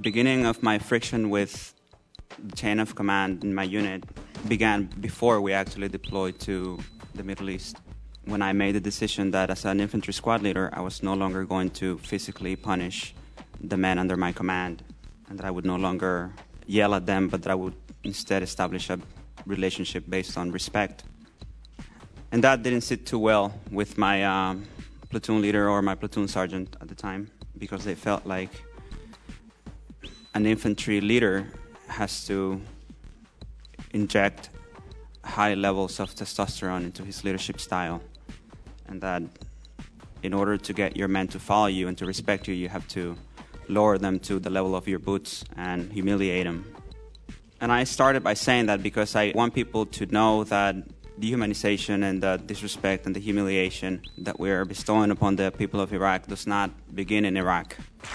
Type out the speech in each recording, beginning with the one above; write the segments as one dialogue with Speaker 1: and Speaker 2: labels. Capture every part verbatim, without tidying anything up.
Speaker 1: beginning of my friction with the chain of command in my unit began before we actually deployed to the Middle East. When I made the decision that as an infantry squad leader, I was no longer going to physically punish the men under my command, and that I would no longer yell at them, but that I would instead establish a relationship based on respect. And that didn't sit too well with my um, platoon leader or my platoon sergeant at the time, because they felt like an infantry leader has to inject high levels of testosterone into his leadership style, and that in order to get your men to follow you and to respect you, you have to lower them to the level of your boots and humiliate them. And I started by saying that because I want people to know that dehumanization and the disrespect and the humiliation that we are bestowing upon the people of Iraq does not begin in Iraq.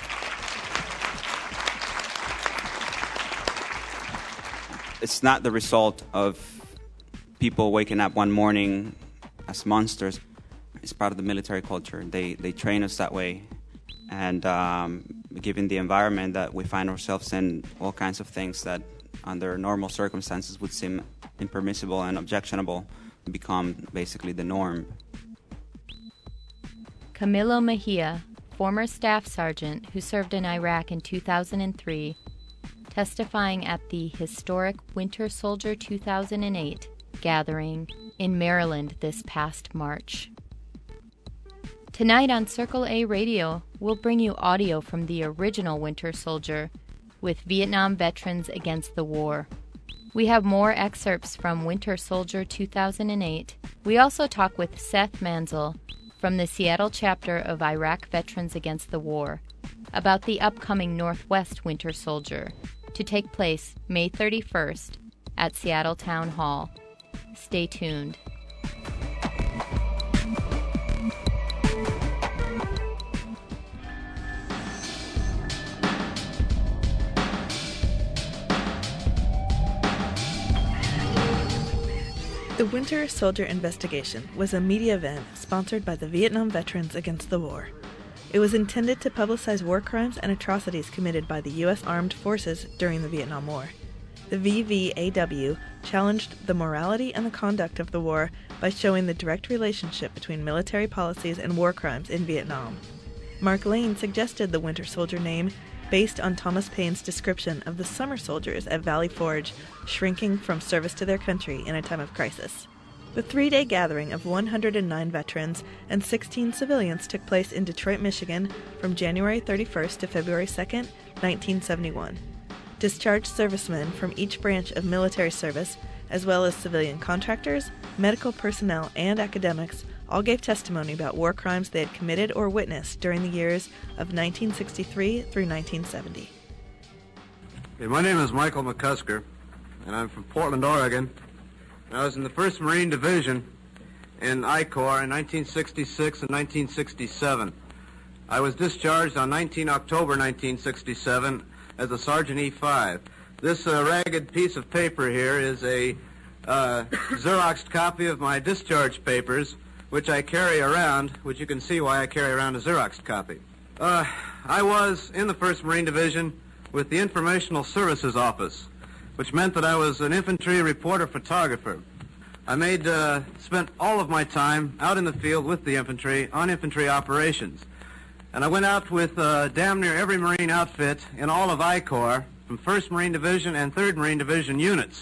Speaker 1: It's not the result of people waking up one morning as monsters. It's part of the military culture. They they train us that way. And um, given the environment that we find ourselves in, all kinds of things that under normal circumstances would seem impermissible and objectionable become basically the norm.
Speaker 2: Camilo Mejia, former staff sergeant who served in Iraq in two thousand three, testifying at the historic Winter Soldier two thousand eight gathering in Maryland this past March. Tonight on Circle A Radio, we'll bring you audio from the original Winter Soldier with Vietnam Veterans Against the War. We have more excerpts from Winter Soldier two thousand eight. We also talk with Seth Manzel from the Seattle chapter of Iraq Veterans Against the War about the upcoming Northwest Winter Soldier to take place May thirty-first at Seattle Town Hall. Stay tuned.
Speaker 3: The Winter Soldier Investigation was a media event sponsored by the Vietnam Veterans Against the War. It was intended to publicize war crimes and atrocities committed by the U S Armed Forces during the Vietnam War. The V V A W challenged the morality and the conduct of the war by showing the direct relationship between military policies and war crimes in Vietnam. Mark Lane suggested the Winter Soldier name based on Thomas Paine's description of the summer soldiers at Valley Forge shrinking from service to their country in a time of crisis. The three-day gathering of one hundred nine veterans and sixteen civilians took place in Detroit, Michigan from January thirty-first to February second, nineteen seventy-one. Discharged servicemen from each branch of military service, as well as civilian contractors, medical personnel, and academics, all gave testimony about war crimes they had committed or witnessed during the years of nineteen sixty-three through nineteen seventy.
Speaker 4: Hey, my name is Michael McCusker, and I'm from Portland, Oregon. I was in the first Marine Division in I Corps in nineteen sixty-six and nineteen sixty-seven. I was discharged on nineteenth of October nineteen sixty-seven as a Sergeant E five. This uh, ragged piece of paper here is a uh, Xeroxed copy of my discharge papers, which I carry around, which you can see why I carry around a Xerox copy. Uh, I was in the first Marine Division with the Informational Services Office, which meant that I was an infantry reporter photographer. I made, uh, spent all of my time out in the field with the infantry on infantry operations. And I went out with uh, damn near every Marine outfit in all of I Corps, from first Marine Division and third Marine Division units.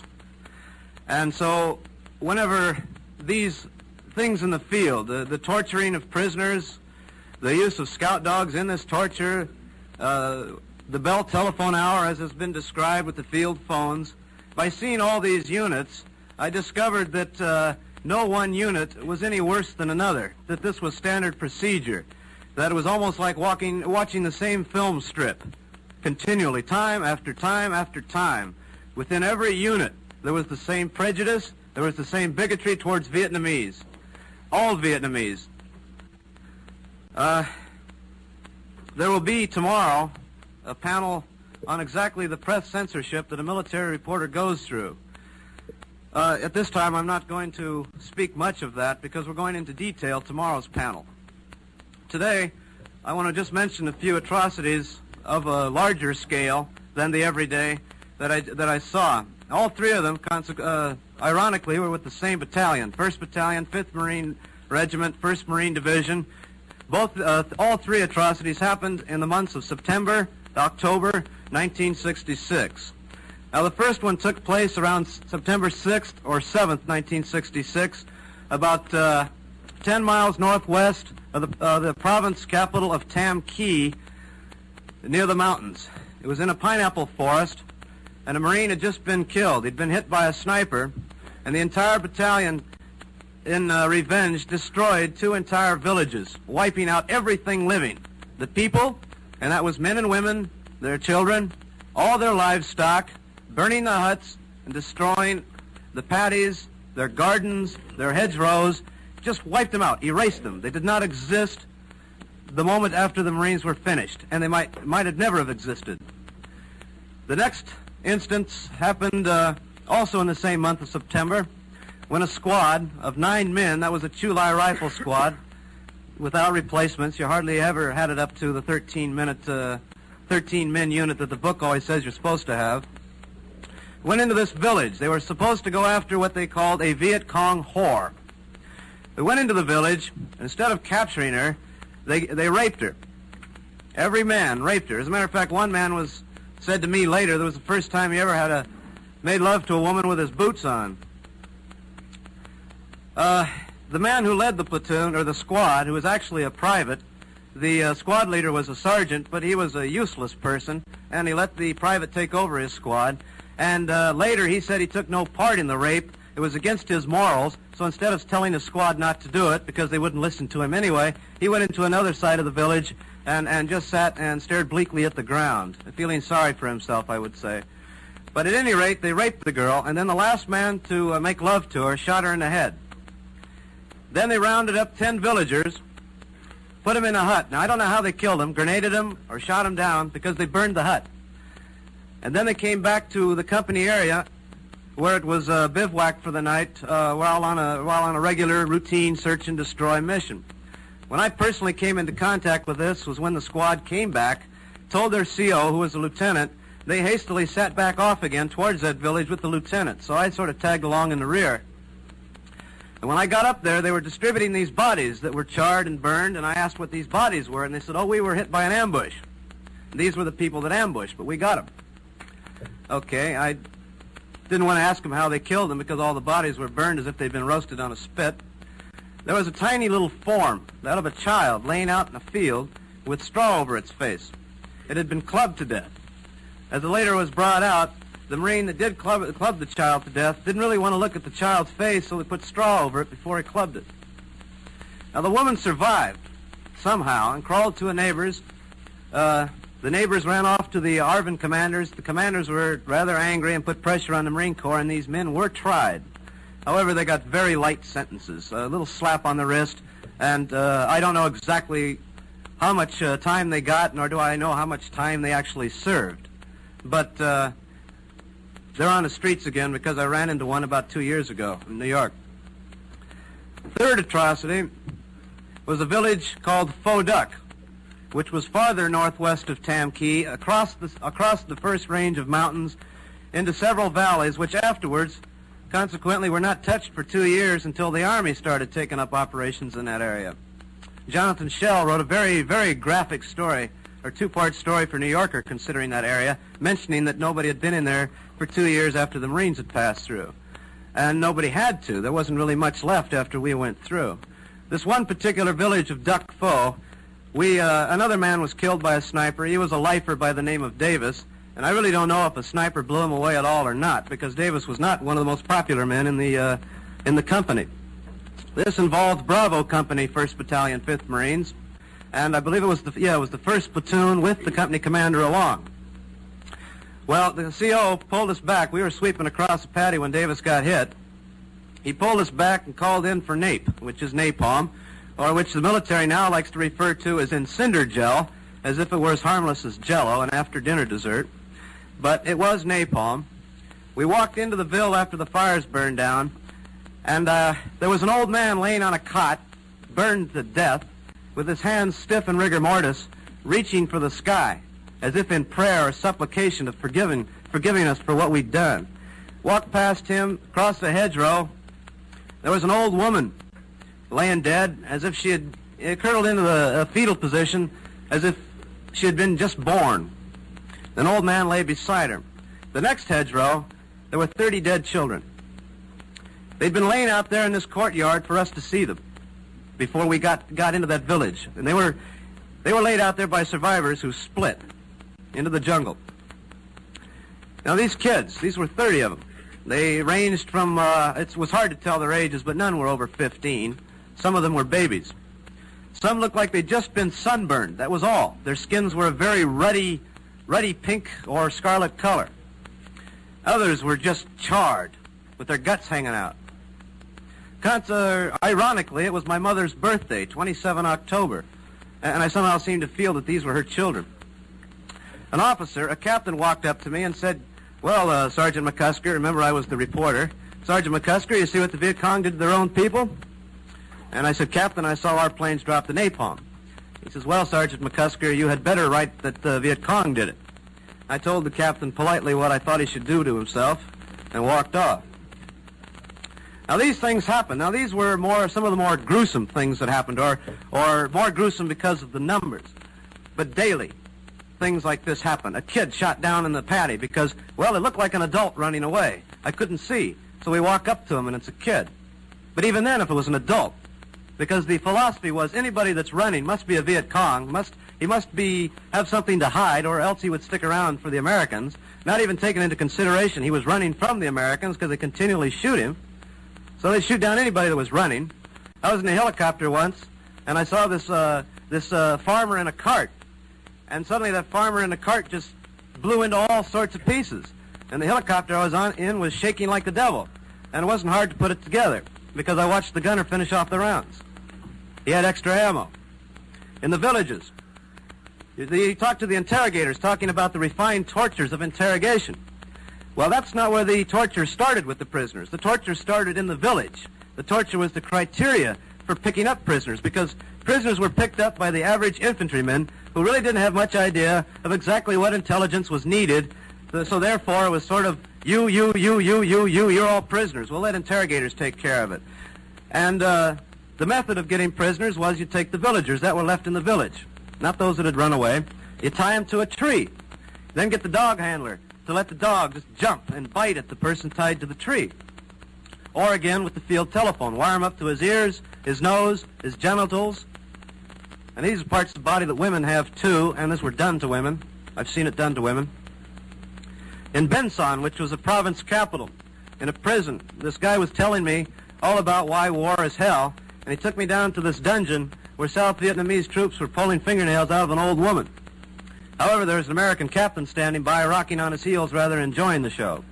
Speaker 4: And so whenever these things in the field, the, the torturing of prisoners, the use of scout dogs in this torture, uh, the Bell telephone hour as has been described with the field phones, by seeing all these units, I discovered that uh, no one unit was any worse than another, that this was standard procedure, that it was almost like walking, watching the same film strip, continually, time after time after time. Within every unit, there was the same prejudice, there was the same bigotry towards Vietnamese. All Vietnamese. Uh, there will be tomorrow a panel on exactly the press censorship that a military reporter goes through. Uh, at this time, I'm not going to speak much of that because we're going into detail tomorrow's panel. Today, I want to just mention a few atrocities of a larger scale than the everyday that I, that I saw. All three of them, uh, ironically, were with the same battalion, first Battalion, fifth Marine Regiment, first Marine Division. Both, uh, all three atrocities happened in the months of September, October, nineteen sixty-six. Now, the first one took place around September sixth or seventh, nineteen sixty-six, about uh, ten miles northwest of the, uh, the province capital of Tam Key, near the mountains. It was in a pineapple forest, and a Marine had just been killed. He'd been hit by a sniper, and the entire battalion, in uh, revenge, destroyed two entire villages, wiping out everything living. The people, and that was men and women, their children, all their livestock, burning the huts and destroying the paddies, their gardens, their hedgerows, just wiped them out, erased them. They did not exist the moment after the Marines were finished, and they might, might have never have existed. The next instance happened uh, also in the same month of September, when a squad of nine men, that was a Chulai rifle squad, without replacements, you hardly ever had it up to the thirteen minute, uh, thirteen men unit that the book always says you're supposed to have, went into this village. They were supposed to go after what they called a Viet Cong whore. They went into the village, and instead of capturing her, they, they raped her. Every man raped her. As a matter of fact, one man was said to me later that was the first time he ever had a, made love to a woman with his boots on. Uh, the man who led the platoon, or the squad, who was actually a private, the uh, squad leader was a sergeant, but he was a useless person, and he let the private take over his squad. And uh, later he said he took no part in the rape. It was against his morals, so instead of telling the squad not to do it, because they wouldn't listen to him anyway, he went into another side of the village and, and just sat and stared bleakly at the ground, feeling sorry for himself, I would say. But at any rate, they raped the girl, and then the last man to uh, make love to her shot her in the head. Then they rounded up ten villagers, put them in a hut. Now, I don't know how they killed them, grenaded them, or shot them down, because they burned the hut. And then they came back to the company area, where it was uh, bivouac for the night, uh, while on a while on a regular routine search and destroy mission. When I personally came into contact with this was when the squad came back, told their C O, who was a lieutenant. They hastily sat back off again towards that village with the lieutenant, so I sort of tagged along in the rear. And when I got up there, they were distributing these bodies that were charred and burned, and I asked what these bodies were, and they said, oh, we were hit by an ambush. And these were the people that ambushed, but we got them. Okay, I didn't want to ask them how they killed them because all the bodies were burned as if they'd been roasted on a spit. There was a tiny little form, that of a child, laying out in a field with straw over its face. It had been clubbed to death. As it later was brought out, the Marine that did club, club the child to death didn't really want to look at the child's face, so he put straw over it before he clubbed it. Now, the woman survived somehow and crawled to a neighbor's. Uh, the neighbors ran off to the Arvin commanders. The commanders were rather angry and put pressure on the Marine Corps, and these men were tried. However, they got very light sentences, a little slap on the wrist, and uh, I don't know exactly how much uh, time they got, nor do I know how much time they actually served. But uh, they're on the streets again because I ran into one about two years ago in New York. The third atrocity was a village called Pho Duc, which was farther northwest of Tam Key, across the, across the first range of mountains into several valleys, which afterwards, consequently, were not touched for two years until the Army started taking up operations in that area. Jonathan Schell wrote a very, very graphic story, or two-part story for New Yorker considering that area, mentioning that nobody had been in there for two years after the Marines had passed through. And nobody had to. There wasn't really much left after we went through. This one particular village of Duc Pho, we, uh, another man was killed by a sniper. He was a lifer by the name of Davis, and I really don't know if a sniper blew him away at all or not, because Davis was not one of the most popular men in the, uh, in the company. This involved Bravo Company, first Battalion, fifth Marines, and I believe it was the, yeah, it was the first platoon with the company commander along. Well, the C O pulled us back. We were sweeping across the paddy when Davis got hit. He pulled us back and called in for nape, which is napalm, or which the military now likes to refer to as cinder gel, as if it were as harmless as Jell-O, an after-dinner dessert. But it was napalm. We walked into the Ville after the fires burned down, and uh, there was an old man laying on a cot, burned to death, with his hands stiff in rigor mortis, reaching for the sky. as if in prayer or supplication of forgiving, forgiving us for what we'd done. Walked past him, across the hedgerow. There was an old woman laying dead, as if she had uh, curled into the uh, fetal position, as if she had been just born. An old man lay beside her. The next hedgerow, there were thirty dead children. They'd been laying out there in this courtyard for us to see them before we got, got into that village. And they were, they were laid out there by survivors who split into the jungle. Now these kids, these were thirty of them. They ranged from, uh, it was hard to tell their ages, but none were over fifteen. Some of them were babies. Some looked like they'd just been sunburned, that was all. Their skins were a very ruddy, ruddy pink or scarlet color. Others were just charred, with their guts hanging out. Uh, ironically, it was my mother's birthday, the twenty-seventh of October, and I somehow seemed to feel that these were her children. An officer, a captain, walked up to me and said, well, uh, Sergeant McCusker, remember I was the reporter. Sergeant McCusker, you see what the Viet Cong did to their own people? And I said, Captain, I saw our planes drop the napalm. He says, well, Sergeant McCusker, you had better write that the Viet Cong did it. I told the captain politely what I thought he should do to himself and walked off. Now, these things happened. Now, these were more, some of the more gruesome things that happened, or, or more gruesome because of the numbers. But daily, things like this happen. A kid shot down in the paddy because, well, it looked like an adult running away. I couldn't see, so we walk up to him, and it's a kid. But even then, if it was an adult, because the philosophy was anybody that's running must be a Viet Cong, must he must be have something to hide, or else he would stick around for the Americans, not even taking into consideration he was running from the Americans because they continually shoot him. So they shoot down anybody that was running. I was in a helicopter once, and I saw this uh, this uh, farmer in a cart, and suddenly that farmer in the cart just blew into all sorts of pieces. And the helicopter I was on in was shaking like the devil, and it wasn't hard to put it together because I watched the gunner finish off the rounds. He had extra ammo. In the villages, he talked to the interrogators, talking about the refined tortures of interrogation. Well, that's not where the torture started with the prisoners. The torture started in the village. The torture was the criteria for picking up prisoners, because prisoners were picked up by the average infantryman who really didn't have much idea of exactly what intelligence was needed. So therefore, it was sort of, you, you, you, you, you, you, you're all prisoners. We'll let interrogators take care of it. And uh, the method of getting prisoners was you take the villagers that were left in the village, not those that had run away. You tie them to a tree, then get the dog handler to let the dog just jump and bite at the person tied to the tree. Or again, with the field telephone, wire him up to his ears, his nose, his genitals. And these are parts of the body that women have too, and these were done to women. I've seen it done to women. In Benson, which was a province capital, in a prison, this guy was telling me all about why war is hell, and he took me down to this dungeon where South Vietnamese troops were pulling fingernails out of an old woman. However, there was an American captain standing by, rocking on his heels, rather enjoying the show.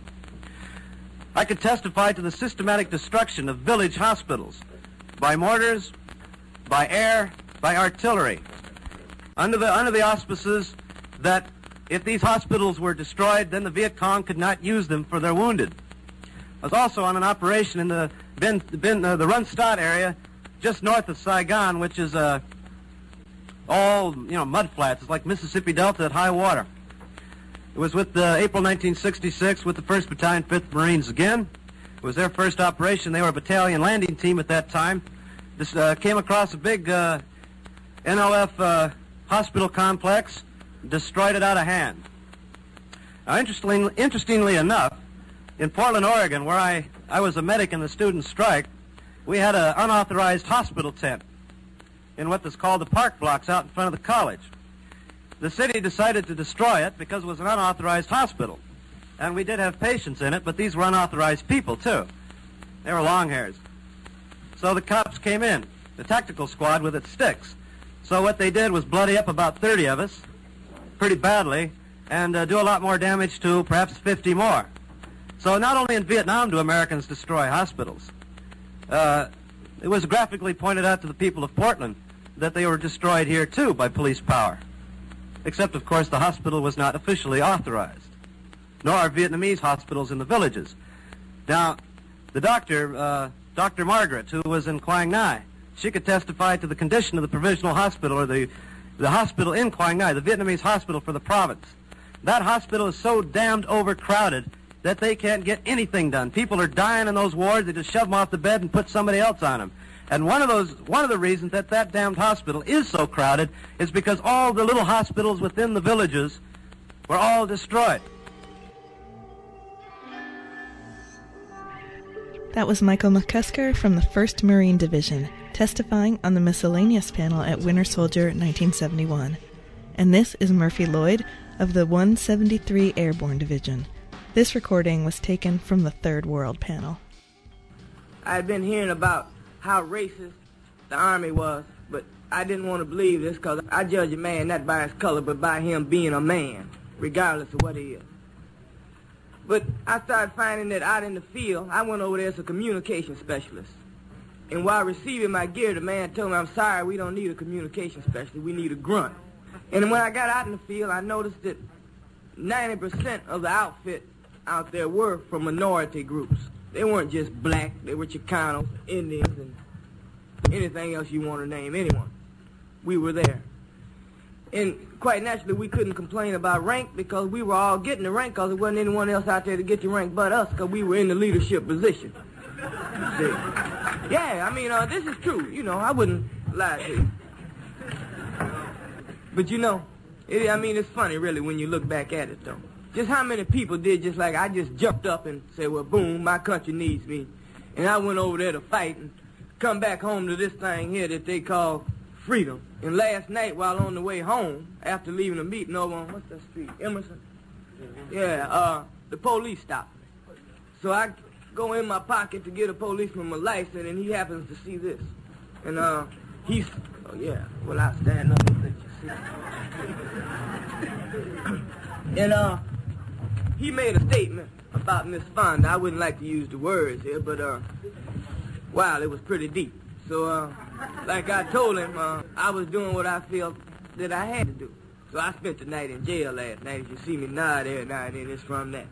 Speaker 4: I could testify to the systematic destruction of village hospitals by mortars, by air, by artillery, under the, under the auspices that if these hospitals were destroyed, then the Viet Cong could not use them for their wounded. I was also on an operation in the, ben, ben, uh, the Runstad area, just north of Saigon, which is uh, all, you know, mud flats. It's like Mississippi Delta at high water. It was with uh, April nineteen sixty-six with the first Battalion, fifth Marines again. It was their first operation. They were a battalion landing team at that time. This uh, came across a big uh, N L F uh, hospital complex, destroyed it out of hand. Now, interestingly, interestingly enough, in Portland, Oregon, where I, I was a medic in the student strike, we had an unauthorized hospital tent in what was called the park blocks out in front of the college. The city decided to destroy it because it was an unauthorized hospital. And we did have patients in it, but these were unauthorized people, too. They were long hairs. So the cops came in, the tactical squad with its sticks. So what they did was bloody up about thirty of us, pretty badly, and uh, do a lot more damage to perhaps fifty more. So not only in Vietnam do Americans destroy hospitals. Uh, it was graphically pointed out to the people of Portland that they were destroyed here, too, by police power. Except, of course, the hospital was not officially authorized, nor are Vietnamese hospitals in the villages. Now, the doctor, uh, Doctor Margaret, who was in Quang Ngai, she could testify to the condition of the provisional hospital, or the the hospital in Quang Ngai, the Vietnamese hospital for the province. That hospital is so damned overcrowded that they can't get anything done. People are dying in those wards. They just shove them off the bed and put somebody else on them. And one of those, one of the reasons that that damned hospital is so crowded is because all the little hospitals within the villages were all destroyed.
Speaker 3: That was Michael McCusker from the first Marine Division, testifying on the miscellaneous panel at Winter Soldier nineteen seventy-one. And this is Murphy Lloyd of the one seventy-three Airborne Division. This recording was taken from the Third World panel.
Speaker 5: I had been hearing about how racist the Army was, but I didn't want to believe this because I judge a man not by his color, but by him being a man, regardless of what he is. But I started finding that out in the field, I went over there as a communication specialist. And while receiving my gear, the man told me, I'm sorry, we don't need a communication specialist, we need a grunt. And when I got out in the field, I noticed that ninety percent of the outfit out there were from minority groups. They weren't just black, they were Chicanos, Indians, and anything else you want to name, anyone. We were there. And quite naturally, we couldn't complain about rank because we were all getting the rank because there wasn't anyone else out there to get the rank but us because we were in the leadership position. See? Yeah, I mean, uh, this is true. You know, I wouldn't lie to you. But you know, it, I mean, it's funny, really, when you look back at it, though. Just how many people did just like I just jumped up and said, well, boom, my country needs me. And I went over there to fight and come back home to this thing here that they call freedom. And last night, while on the way home, after leaving a meeting over on, what's that street, Emerson? Yeah, uh, the police stopped me. So I go in my pocket to get a policeman a license, and he happens to see this. And uh, he's, oh yeah, well, I stand up and let you see. And uh, he made a statement about Miss Fonda. I wouldn't like to use the words here, but uh, wow, it was pretty deep. So, uh, like I told him, uh, I was doing what I felt that I had to do. So I spent the night in jail last night. If you see me nod every now and then, it's from that.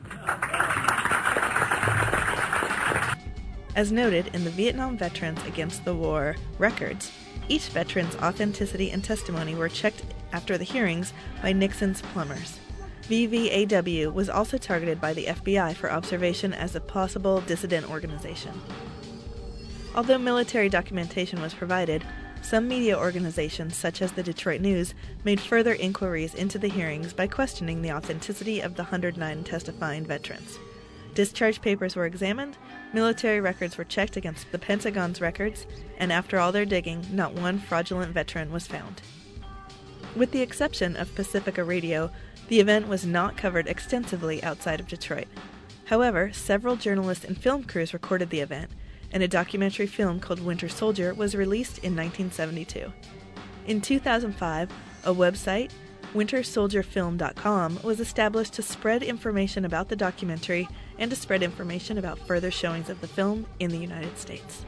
Speaker 3: As noted in the Vietnam Veterans Against the War records, each veteran's authenticity and testimony were checked after the hearings by Nixon's plumbers. V V A W was also targeted by the F B I for observation as a possible dissident organization. Although military documentation was provided, some media organizations, such as the Detroit News, made further inquiries into the hearings by questioning the authenticity of the one hundred nine testifying veterans. Discharge papers were examined, military records were checked against the Pentagon's records, and after all their digging, not one fraudulent veteran was found. With the exception of Pacifica Radio, the event was not covered extensively outside of Detroit. However, several journalists and film crews recorded the event, and a documentary film called Winter Soldier was released in nineteen seventy-two. In two thousand five, a website, winter soldier film dot com, was established to spread information about the documentary and to spread information about further showings of the film in the United States.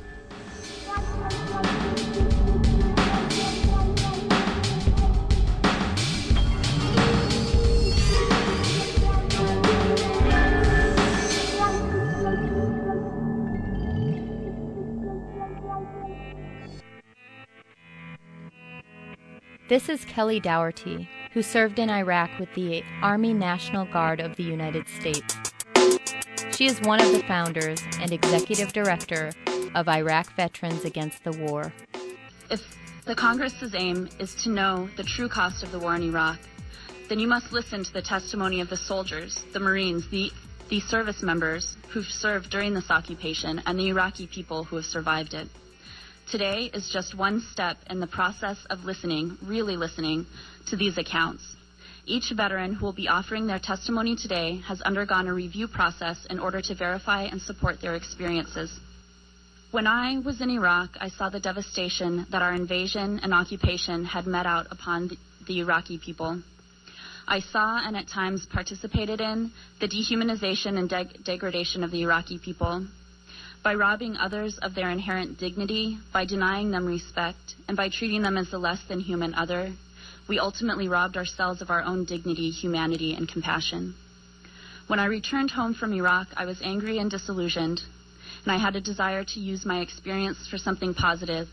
Speaker 2: This is Kelly Dougherty, who served in Iraq with the Army National Guard of the United States. She is one of the founders and executive director of Iraq Veterans Against the War.
Speaker 6: If the Congress's aim is to know the true cost of the war in Iraq, then you must listen to the testimony of the soldiers, the Marines, the, the service members who've served during this occupation, and the Iraqi people who have survived it. Today is just one step in the process of listening, really listening, to these accounts. Each veteran who will be offering their testimony today has undergone a review process in order to verify and support their experiences. When I was in Iraq, I saw the devastation that our invasion and occupation had met out upon the, the Iraqi people. I saw and at times participated in the dehumanization and deg- degradation of the Iraqi people. By robbing others of their inherent dignity, by denying them respect, and by treating them as the less than human other, we ultimately robbed ourselves of our own dignity, humanity, and compassion. When I returned home from Iraq, I was angry and disillusioned, and I had a desire to use my experience for something positive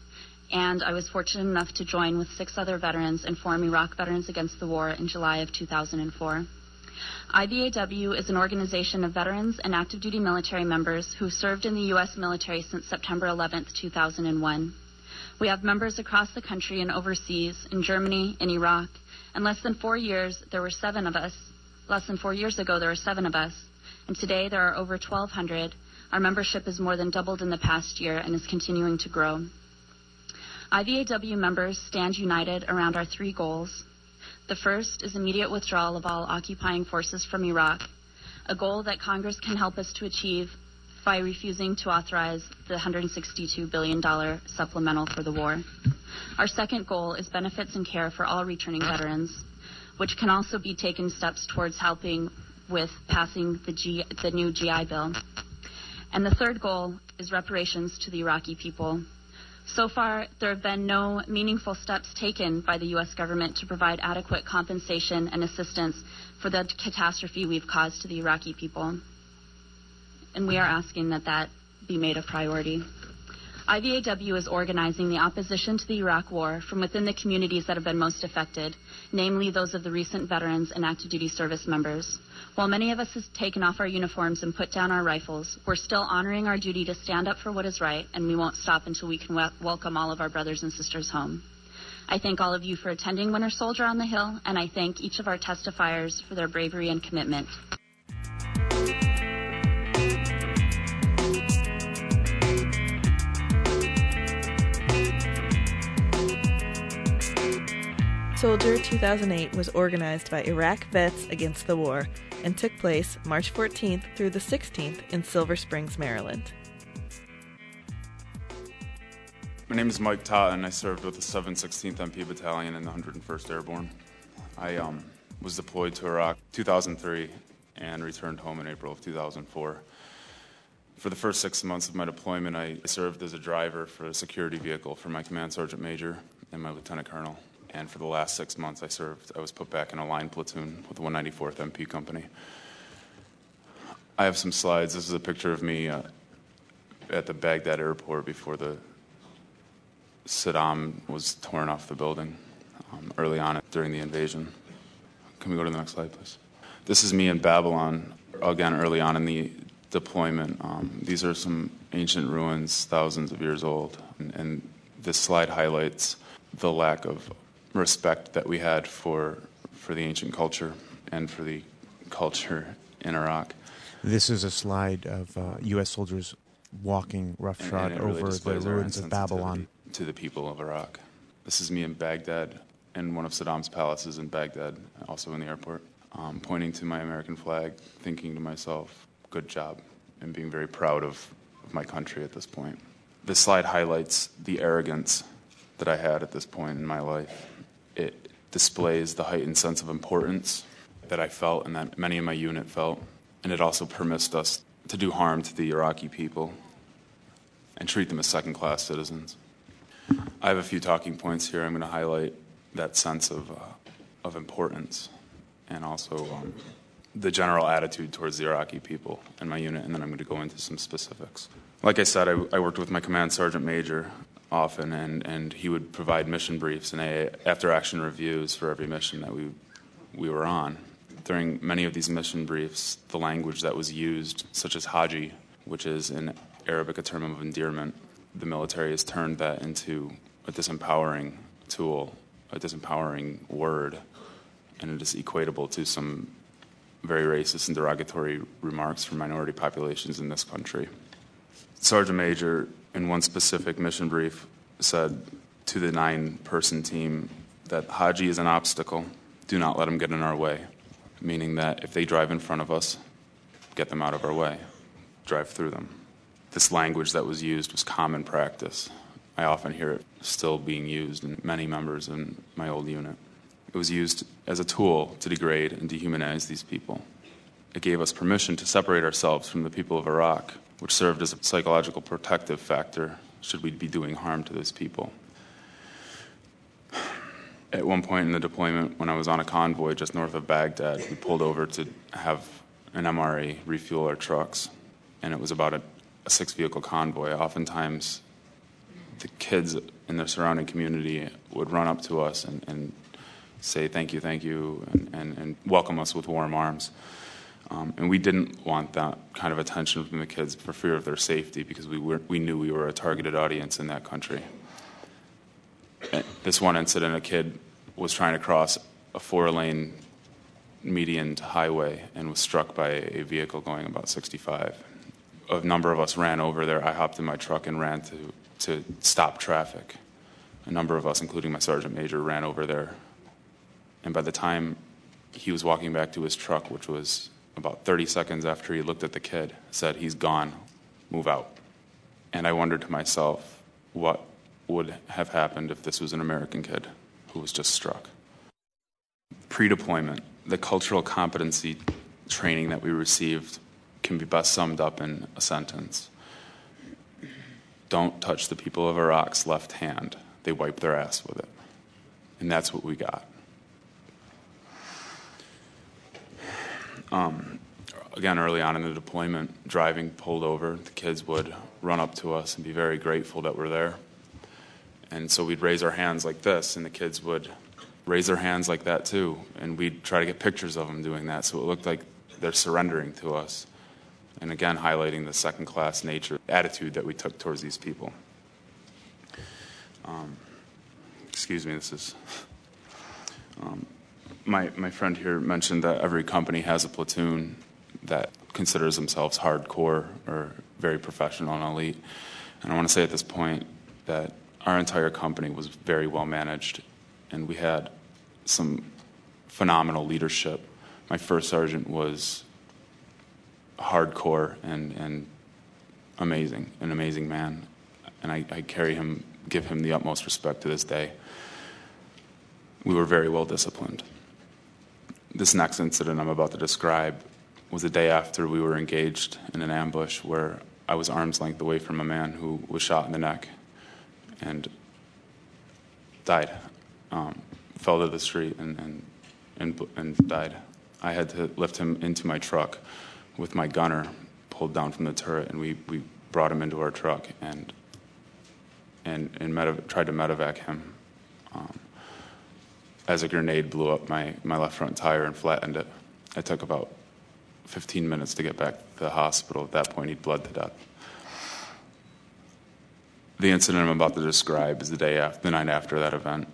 Speaker 6: and I was fortunate enough to join with six other veterans and form Iraq Veterans Against the War in July of two thousand four. I V A W is an organization of veterans and active duty military members who served in the U S military since September eleventh, two thousand one. We have members across the country and overseas, in Germany, in Iraq, and less than four years, there were seven of us. Less than four years ago, there were seven of us, and today there are over twelve hundred. Our membership has more than doubled in the past year and is continuing to grow. I V A W members stand united around our three goals. The first is immediate withdrawal of all occupying forces from Iraq, a goal that Congress can help us to achieve by refusing to authorize the one hundred sixty-two billion dollars supplemental for the war. Our second goal is benefits and care for all returning veterans, which can also be taken steps towards helping with passing the, G, the new G I Bill. And the third goal is reparations to the Iraqi people. So far, there have been no meaningful steps taken by the U S government to provide adequate compensation and assistance for the catastrophe we've caused to the Iraqi people. And we are asking that that be made a priority. I V A W is organizing the opposition to the Iraq War from within the communities that have been most affected, namely those of the recent veterans and active duty service members. While many of us have taken off our uniforms and put down our rifles, we're still honoring our duty to stand up for what is right, and we won't stop until we can wel- welcome all of our brothers and sisters home. I thank all of you for attending Winter Soldier on the Hill, and I thank each of our testifiers for their bravery and commitment.
Speaker 3: Soldier two thousand eight was organized by Iraq Vets Against the War and took place March fourteenth through the sixteenth in Silver Springs, Maryland.
Speaker 7: My name is Mike Totten. I served with the seven sixteenth M P Battalion in the one hundred first Airborne. I um, was deployed to Iraq two thousand three and returned home in April of two thousand four. For the first six months of my deployment, I served as a driver for a security vehicle for my command sergeant major and my lieutenant colonel. And for the last six months I served, I was put back in a line platoon with the one ninety-fourth M P Company. I have some slides. This is a picture of me uh, at the Baghdad airport before the Saddam was torn off the building um, early on during the invasion. Can we go to the next slide, please? This is me in Babylon, again, early on in the deployment. Um, these are some ancient ruins, thousands of years old. And, and this slide highlights the lack of respect that we had for for the ancient culture and for the culture in Iraq.
Speaker 8: This is a slide of uh, U S soldiers walking roughshod
Speaker 7: and, and really
Speaker 8: over the ruins of Babylon.
Speaker 7: To the people of Iraq. This is me in Baghdad, in one of Saddam's palaces in Baghdad, also in the airport, um, pointing to my American flag, thinking to myself, good job, and being very proud of, of my country at this point. This slide highlights the arrogance that I had at this point in my life. It displays the heightened sense of importance that I felt and that many in my unit felt, and it also permits us to do harm to the Iraqi people and treat them as second-class citizens. I have a few talking points here. I'm going to highlight that sense of, uh, of importance and also um, the general attitude towards the Iraqi people and my unit, and then I'm going to go into some specifics. Like I said, I, I worked with my command sergeant major often, and, and he would provide mission briefs and after-action reviews for every mission that we we were on. During many of these mission briefs, the language that was used, such as Haji, which is in Arabic a term of endearment, the military has turned that into a disempowering tool, a disempowering word, and it is equatable to some very racist and derogatory remarks for minority populations in this country. Sergeant Major, in one specific mission brief, said to the nine-person team that Haji is an obstacle. Do not let him get in our way, meaning that if they drive in front of us, get them out of our way, drive through them. This language that was used was common practice. I often hear it still being used in many members in my old unit. It was used as a tool to degrade and dehumanize these people. It gave us permission to separate ourselves from the people of Iraq, which served as a psychological protective factor should we be doing harm to those people. At one point in the deployment, when I was on a convoy just north of Baghdad, we pulled over to have an M R A refuel our trucks, and it was about a, a six-vehicle convoy. Oftentimes, the kids in the surrounding community would run up to us and, and say thank you, thank you, and, and, and welcome us with warm arms. Um, and we didn't want that kind of attention from the kids for fear of their safety, because we were we knew we were a targeted audience in that country. At this one incident, a kid was trying to cross a four-lane median highway and was struck by a vehicle going about sixty-five. A number of us ran over there. I hopped in my truck and ran to, to stop traffic. A number of us, including my sergeant major, ran over there. And by the time he was walking back to his truck, which was about thirty seconds after he looked at the kid, said, "He's gone, move out." And I wondered to myself, what would have happened if this was an American kid who was just struck? Pre-deployment, the cultural competency training that we received can be best summed up in a sentence. Don't touch the people of Iraq's left hand. They wipe their ass with it. And that's what we got. Um, again, early on in the deployment, driving pulled over, the kids would run up to us and be very grateful that we're there. And so we'd raise our hands like this, and the kids would raise their hands like that too. And we'd try to get pictures of them doing that, so it looked like they're surrendering to us. And again, highlighting the second-class nature, attitude that we took towards these people. Um, excuse me, this is... Um, My, my friend here mentioned that every company has a platoon that considers themselves hardcore or very professional and elite. And I want to say at this point that our entire company was very well managed, and we had some phenomenal leadership. My first sergeant was hardcore and, and amazing, an amazing man. And I, I carry him, give him the utmost respect to this day. We were very well disciplined. This next incident I'm about to describe was the day after we were engaged in an ambush where I was arm's length away from a man who was shot in the neck and died, um, fell to the street and, and, and, and died. I had to lift him into my truck with my gunner pulled down from the turret, and we, we brought him into our truck and, and, and medev- tried to medevac him. Um, as a grenade blew up my, my left front tire and flattened it. It took about fifteen minutes to get back to the hospital. At that point, he'd bled to death. The incident I'm about to describe is the day after, the night after that event.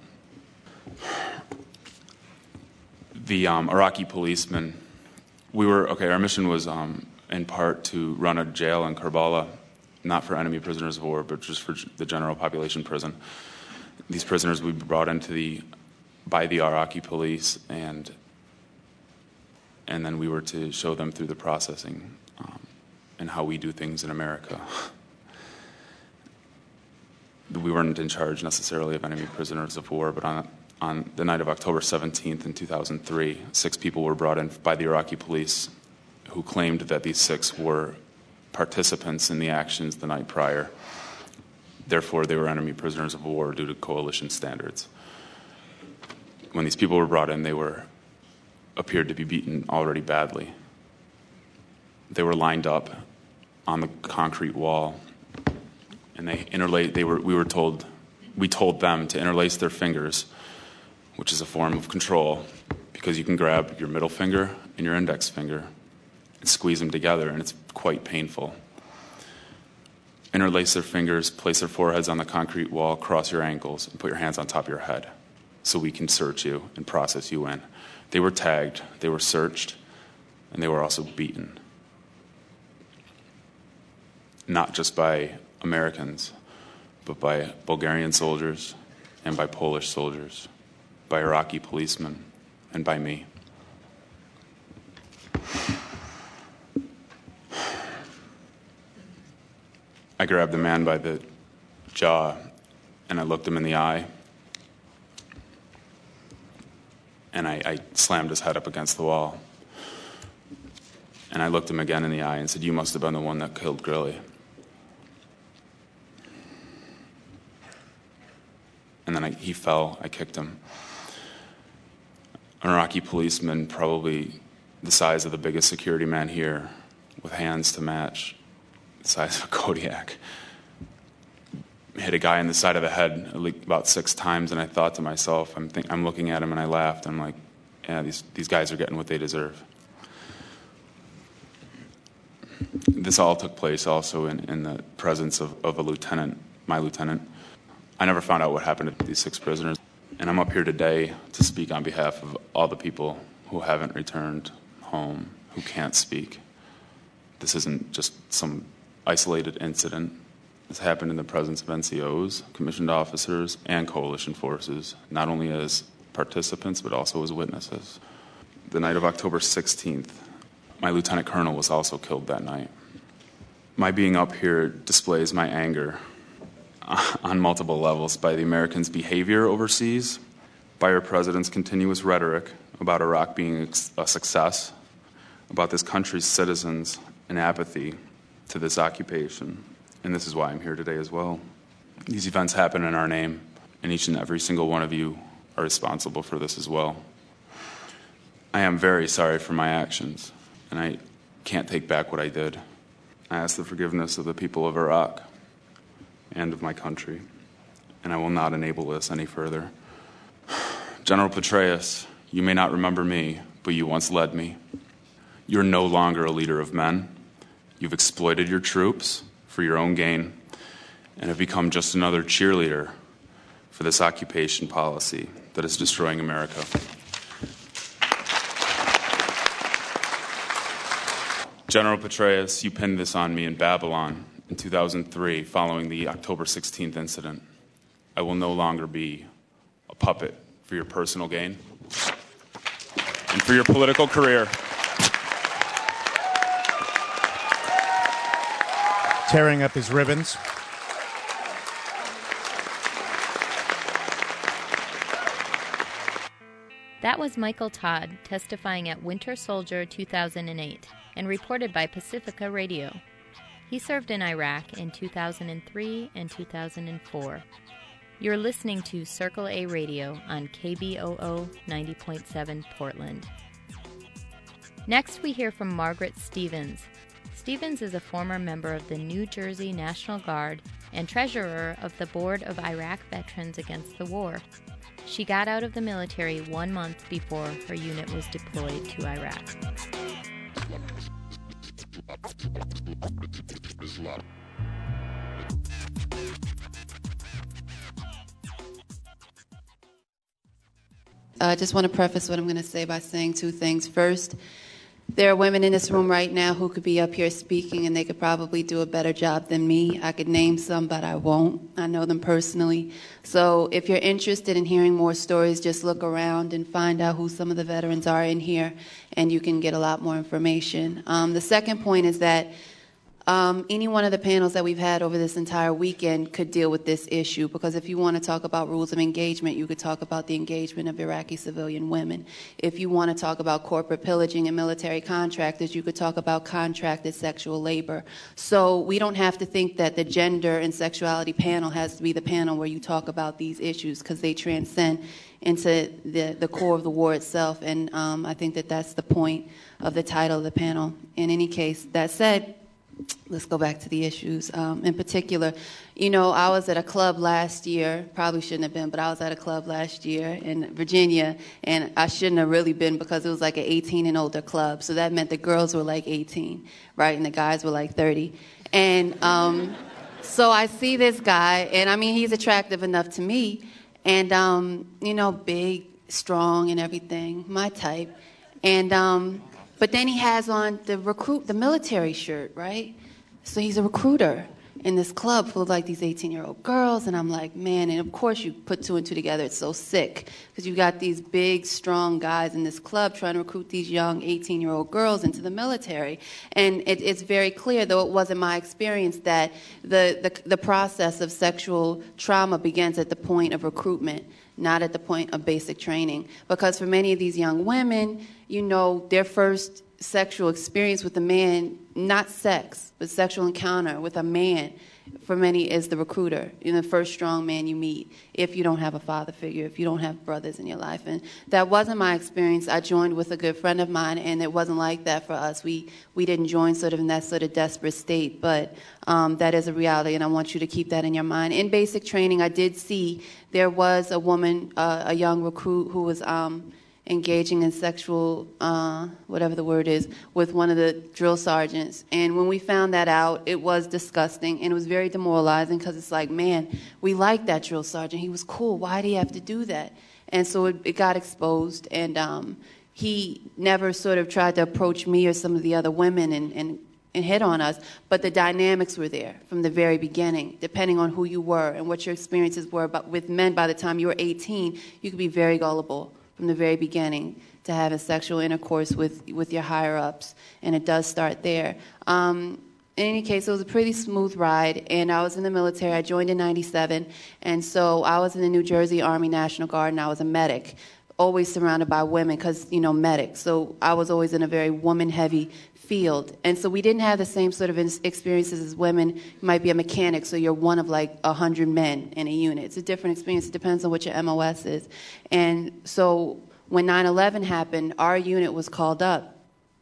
Speaker 7: The um, Iraqi policemen, we were, okay, our mission was um, in part to run a jail in Karbala, not for enemy prisoners of war, but just for the general population prison. These prisoners would be brought into the by the Iraqi police, and and then we were to show them through the processing um, and how we do things in America. We weren't in charge necessarily of enemy prisoners of war, but on on the night of October seventeenth in two thousand three, six people were brought in by the Iraqi police who claimed that these six were participants in the actions the night prior. Therefore, they were enemy prisoners of war due to coalition standards. When these people were brought in, they were appeared to be beaten already badly. They were lined up on the concrete wall, and they interlaced. They were. We were told. We told them to interlace their fingers, which is a form of control, because you can grab your middle finger and your index finger and squeeze them together, and it's quite painful. Interlace their fingers, place their foreheads on the concrete wall, cross your ankles, and put your hands on top of your head, so we can search you and process you in. They were tagged, they were searched, and they were also beaten. Not just by Americans, but by Bulgarian soldiers and by Polish soldiers, by Iraqi policemen, and by me. I grabbed the man by the jaw, and I looked him in the eye, and I, I slammed his head up against the wall. And I looked him again in the eye and said, "You must have been the one that killed Grilly." And then I, he fell. I kicked him. An Iraqi policeman, probably the size of the biggest security man here, with hands to match the size of a Kodiak, hit a guy in the side of the head about six times, and I thought to myself, I'm, think, I'm looking at him, and I laughed. I'm like, yeah, these, these guys are getting what they deserve. This all took place also in, in the presence of, of a lieutenant, my lieutenant. I never found out what happened to these six prisoners, and I'm up here today to speak on behalf of all the people who haven't returned home, who can't speak. This isn't just some isolated incident. This happened in the presence of N C Os, commissioned officers, and coalition forces, not only as participants, but also as witnesses. The night of October sixteenth, my lieutenant colonel was also killed that night. My being up here displays my anger on multiple levels by the Americans' behavior overseas, by our president's continuous rhetoric about Iraq being a success, about this country's citizens and apathy to this occupation. And this is why I'm here today as well. These events happen in our name, and each and every single one of you are responsible for this as well. I am very sorry for my actions, and I can't take back what I did. I ask the forgiveness of the people of Iraq and of my country, and I will not enable this any further. General Petraeus, you may not remember me, but you once led me. You're no longer a leader of men. You've exploited your troops for your own gain and have become just another cheerleader for this occupation policy that is destroying America. General Petraeus, you pinned this on me in Babylon in two thousand three following the October sixteenth incident. I will no longer be a puppet for your personal gain and for your political career.
Speaker 8: Tearing up his ribbons.
Speaker 2: That was Michael Todd testifying at Winter Soldier two thousand eight and reported by Pacifica Radio. He served in Iraq in two thousand three and two thousand four. You're listening to Circle A Radio on K B O O ninety point seven Portland. Next, we hear from Margaret Stevens. Stevens is a former member of the New Jersey National Guard and treasurer of the Board of Iraq Veterans Against the War. She got out of the military one month before her unit was deployed to Iraq.
Speaker 9: I just want to preface what I'm going to say by saying two things. First, there are women in this room right now who could be up here speaking, and they could probably do a better job than me. I could name some, but I won't. I know them personally. So if you're interested in hearing more stories, just look around and find out who some of the veterans are in here, and you can get a lot more information. Um, the second point is that Um, any one of the panels that we've had over this entire weekend could deal with this issue, because if you want to talk about rules of engagement, you could talk about the engagement of Iraqi civilian women. If you want to talk about corporate pillaging and military contractors, you could talk about contracted sexual labor. So we don't have to think that the gender and sexuality panel has to be the panel where you talk about these issues, because they transcend into the, the core of the war itself, and um, I think that that's the point of the title of the panel. In any case, that said, let's go back to the issues. Um, in particular, you know, I was at a club last year, probably shouldn't have been, but I was at a club last year in Virginia, and I shouldn't have really been because it was like an eighteen and older club. So that meant the girls were like eighteen, right, and the guys were like thirty. And um, so I see this guy, and I mean, he's attractive enough to me, and, um, you know, big, strong and everything, my type. And um, but then he has on the recruit, the military shirt, right? So he's a recruiter in this club full of like these eighteen-year-old girls, and I'm like, man, and of course you put two and two together, it's so sick, because you got these big, strong guys in this club trying to recruit these young eighteen-year-old girls into the military. And it, it's very clear, though it wasn't my experience, that the, the, the process of sexual trauma begins at the point of recruitment, not at the point of basic training. Because for many of these young women, you know, their first sexual experience with a man, not sex, but sexual encounter with a man, for many, is the recruiter, you know, the first strong man you meet, if you don't have a father figure, if you don't have brothers in your life. And that wasn't my experience. I joined with a good friend of mine, and it wasn't like that for us. We we didn't join sort of in that sort of desperate state, but um, that is a reality, and I want you to keep that in your mind. In basic training, I did see there was a woman, uh, a young recruit who was um, engaging in sexual, uh, whatever the word is, with one of the drill sergeants. And when we found that out, it was disgusting, and it was very demoralizing, because it's like, man, we liked that drill sergeant. He was cool. Why did he have to do that? And so it, it got exposed, and um, he never sort of tried to approach me or some of the other women and, and, and hit on us, but the dynamics were there from the very beginning, depending on who you were and what your experiences were. But with men, by the time you were eighteen, you could be very gullible from the very beginning to having sexual intercourse with, with your higher-ups, and it does start there. Um, in any case, it was a pretty smooth ride, and I was in the military. I joined in ninety-seven, and so I was in the New Jersey Army National Guard, and I was a medic, always surrounded by women because, you know, medic. So I was always in a very woman-heavy field. And so we didn't have the same sort of experiences as women. You might be a mechanic, so you're one of like one hundred men in a unit. It's a different experience. It depends on what your M O S is. And so when nine eleven happened, our unit was called up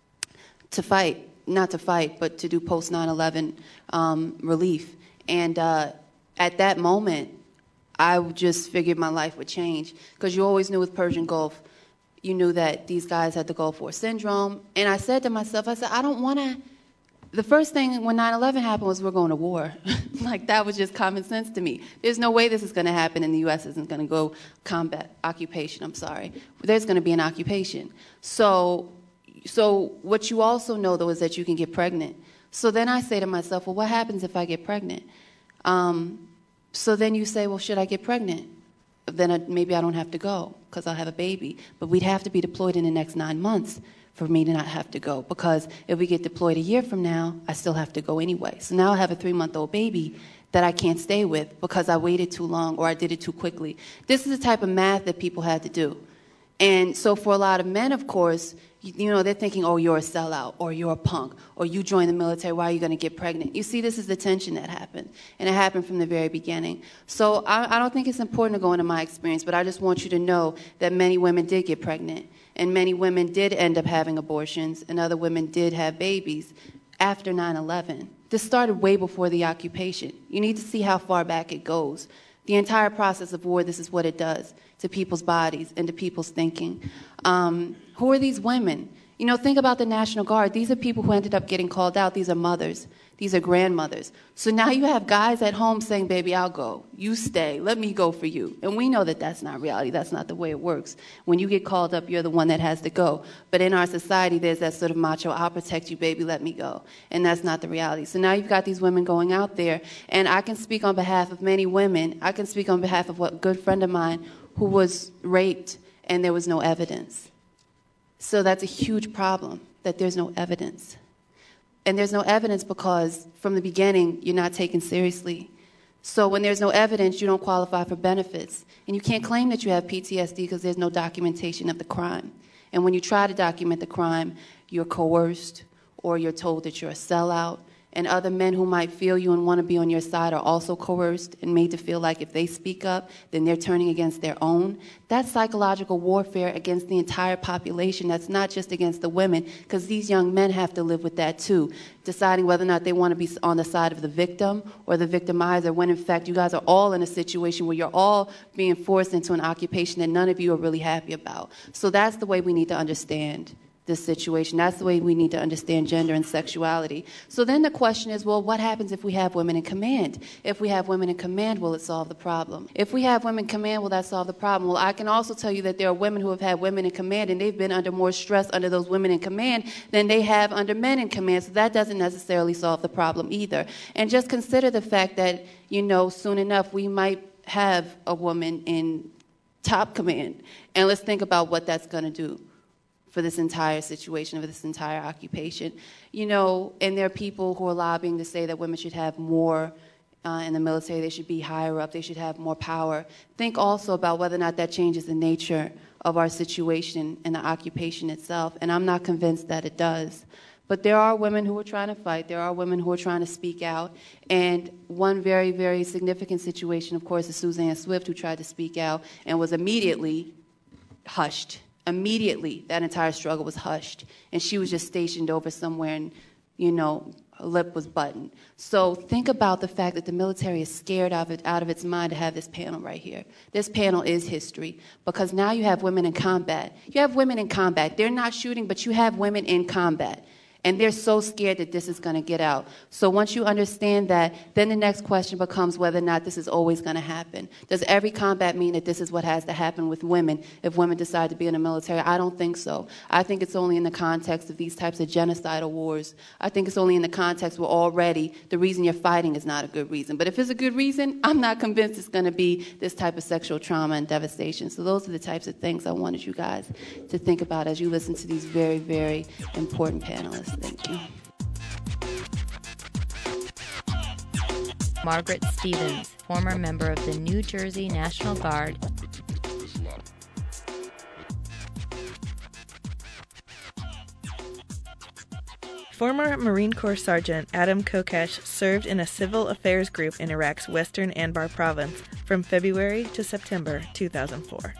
Speaker 9: to fight, not to fight, but to do post nine eleven um, relief. And uh, at that moment, I just figured my life would change, because you always knew with Persian Gulf, you knew that these guys had the Gulf War syndrome. And I said to myself, I said, I don't want to... The first thing when nine eleven happened was we're going to war. Like, that was just common sense to me. There's no way this is going to happen and the U S isn't going to go combat, occupation, I'm sorry. There's going to be an occupation. So, so what you also know, though, is that you can get pregnant. So then I say to myself, well, what happens if I get pregnant? Um, so then you say, well, should I get pregnant? Then I, maybe I don't have to go because I'll have a baby. But we'd have to be deployed in the next nine months for me to not have to go, because if we get deployed a year from now, I still have to go anyway. So now I have a three-month-old baby that I can't stay with because I waited too long or I did it too quickly. This is the type of math that people had to do. And so for a lot of men, of course, you, you know, they're thinking, oh, you're a sellout, or you're a punk, or you joined the military, why are you going to get pregnant? You see, this is the tension that happened, and it happened from the very beginning. So I, I don't think it's important to go into my experience, but I just want you to know that many women did get pregnant, and many women did end up having abortions, and other women did have babies after nine eleven. This started way before the occupation. You need to see how far back it goes. The entire process of war, this is what it does to people's bodies and to people's thinking. Um, who are these women? You know, think about the National Guard. These are people who ended up getting called out. These are mothers. These are grandmothers. So now you have guys at home saying, baby, I'll go. You stay. Let me go for you. And we know that that's not reality. That's not the way it works. When you get called up, you're the one that has to go. But in our society, there's that sort of macho, I'll protect you, baby, let me go. And that's not the reality. So now you've got these women going out there. And I can speak on behalf of many women. I can speak on behalf of a good friend of mine who was raped, and there was no evidence. So that's a huge problem, that there's no evidence. And there's no evidence because from the beginning, you're not taken seriously. So when there's no evidence, you don't qualify for benefits. And you can't claim that you have P T S D because there's no documentation of the crime. And when you try to document the crime, you're coerced, or you're told that you're a sellout. And other men who might feel you and want to be on your side are also coerced and made to feel like if they speak up, then they're turning against their own. That's psychological warfare against the entire population. That's not just against the women, because these young men have to live with that too, deciding whether or not they want to be on the side of the victim or the victimizer, when in fact you guys are all in a situation where you're all being forced into an occupation that none of you are really happy about. So that's the way we need to understand this situation. That's the way we need to understand gender and sexuality. So then the question is, well, what happens if we have women in command? If we have women in command, will it solve the problem? If we have women in command, will that solve the problem? Well, I can also tell you that there are women who have had women in command, and they've been under more stress under those women in command than they have under men in command. So that doesn't necessarily solve the problem either. And just consider the fact that, you know, soon enough we might have a woman in top command. And let's think about what that's going to do for this entire situation, for this entire occupation. You know, and there are people who are lobbying to say that women should have more uh, in the military, they should be higher up, they should have more power. Think also about whether or not that changes the nature of our situation and the occupation itself, and I'm not convinced that it does. But there are women who are trying to fight. There are women who are trying to speak out. And one very, very significant situation, of course, is Suzanne Swift, who tried to speak out and was immediately hushed. Immediately, that entire struggle was hushed. And she was just stationed over somewhere and, you know, her lip was buttoned. So think about the fact that the military is scared out of, it, out of its mind to have this panel right here. This panel is history, because now you have women in combat. You have women in combat. They're not shooting, but you have women in combat. And they're so scared that this is going to get out. So once you understand that, then the next question becomes whether or not this is always going to happen. Does every combat mean that this is what has to happen with women if women decide to be in the military? I don't think so. I think it's only in the context of these types of genocidal wars. I think it's only in the context where already the reason you're fighting is not a good reason. But if it's a good reason, I'm not convinced it's going to be this type of sexual trauma and devastation. So those are the types of things I wanted you guys to think about as you listen to these very, very important panelists. Thank you.
Speaker 2: Margaret Stevens, former member of the New Jersey National Guard.
Speaker 3: Former Marine Corps Sergeant Adam Kokesh served in a civil affairs group in Iraq's western Anbar province from February to September two thousand four.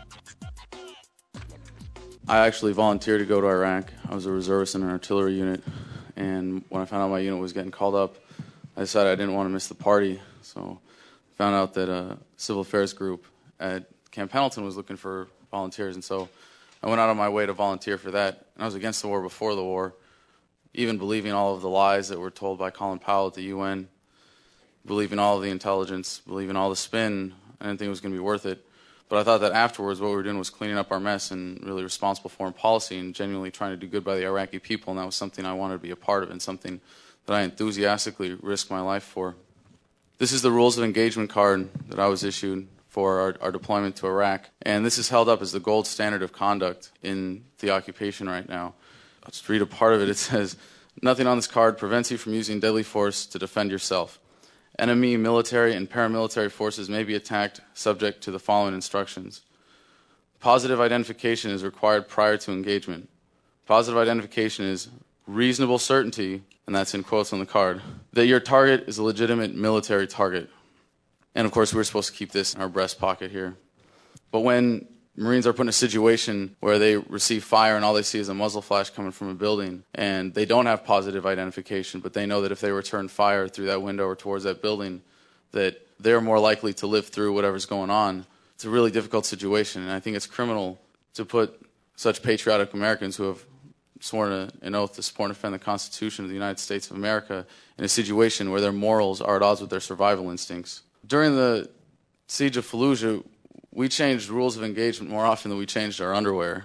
Speaker 10: I actually volunteered to go to Iraq. I was a reservist in an artillery unit, and when I found out my unit was getting called up, I decided I didn't want to miss the party. So I found out that a civil affairs group at Camp Pendleton was looking for volunteers, and so I went out of my way to volunteer for that. And I was against the war before the war, even believing all of the lies that were told by Colin Powell at the U N, believing all of the intelligence, believing all the spin. I didn't think it was going to be worth it. But I thought that afterwards what we were doing was cleaning up our mess and really responsible foreign policy and genuinely trying to do good by the Iraqi people, and that was something I wanted to be a part of and something that I enthusiastically risked my life for. This is the rules of engagement card that I was issued for our, our deployment to Iraq, and this is held up as the gold standard of conduct in the occupation right now. I'll just read a part of it. It says, "Nothing on this card prevents you from using deadly force to defend yourself. Enemy military and paramilitary forces may be attacked subject to the following instructions. Positive identification is required prior to engagement. Positive identification is reasonable certainty," and that's in quotes on the card, "that your target is a legitimate military target." And of course, we were supposed to keep this in our breast pocket here. But when Marines are put in a situation where they receive fire and all they see is a muzzle flash coming from a building, and they don't have positive identification, but they know that if they return fire through that window or towards that building, that they're more likely to live through whatever's going on. It's a really difficult situation, and I think it's criminal to put such patriotic Americans who have sworn a, an oath to support and defend the Constitution of the United States of America in a situation where their morals are at odds with their survival instincts. During the siege of Fallujah, we changed rules of engagement more often than we changed our underwear.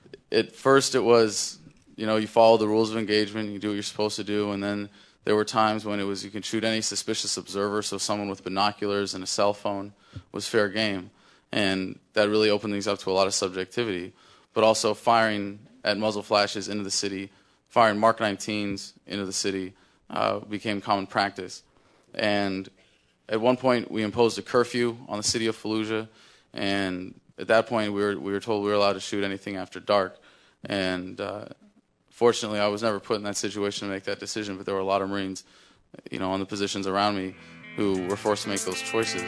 Speaker 10: At first it was, you know, you follow the rules of engagement, you do what you're supposed to do, and then there were times when it was you can shoot any suspicious observer, so someone with binoculars and a cell phone was fair game. And that really opened things up to a lot of subjectivity. But also firing at muzzle flashes into the city, firing Mark nineteens into the city uh, became common practice. And at one point we imposed a curfew on the city of Fallujah, and at that point we were we were told we were allowed to shoot anything after dark. And uh, fortunately, I was never put in that situation to make that decision, but there were a lot of Marines, you know, on the positions around me who were forced to make those choices.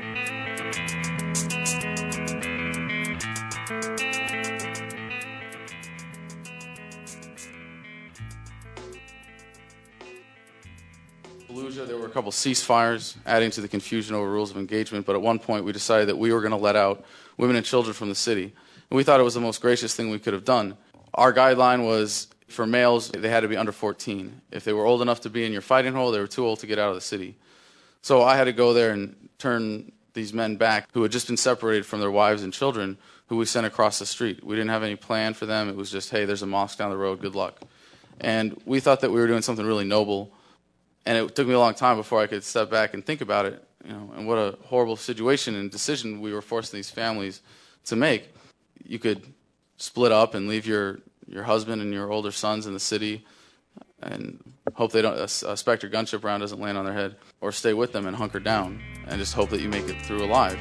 Speaker 10: Fallujah, there were a couple ceasefires, adding to the confusion over rules of engagement, but at one point we decided that we were going to let out women and children from the city. And we thought it was the most gracious thing we could have done. Our guideline was, for males, they had to be under fourteen. If they were old enough to be in your fighting hole, they were too old to get out of the city. So I had to go there and turn these men back who had just been separated from their wives and children, who we sent across the street. We didn't have any plan for them. It was just, hey, there's a mosque down the road, good luck. And we thought that we were doing something really noble. And it took me a long time before I could step back and think about it, you know, and what a horrible situation and decision we were forcing these families to make. You could split up and leave your, your husband and your older sons in the city and hope they don't a, a Spectre gunship round doesn't land on their head, or stay with them and hunker down and just hope that you make it through alive.